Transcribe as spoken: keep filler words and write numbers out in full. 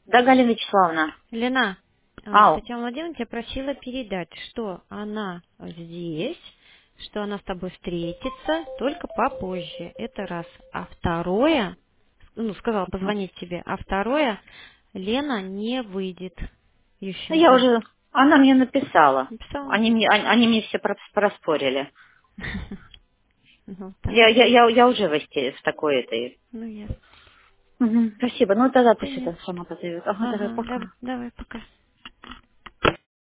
Да, Галина Вячеславовна. Лена, а, Ау. Татьяна Владимировна тебя просила передать, что она здесь, что она с тобой встретится, только попозже. Это раз. А второе, ну, сказала позвонить тебе, а второе, Лена не выйдет. Ну, я Ющенко. уже... Она мне написала. Написала? Они мне, они, они мне все про- проспорили. Ну, так. Я, я, я, я уже в, истере- в такой этой... Ну, ясно. Мгм, спасибо. Ну, тогда пусть это Понятно. сама позовет. Ага, давай, Ага, пока. да- давай, пока.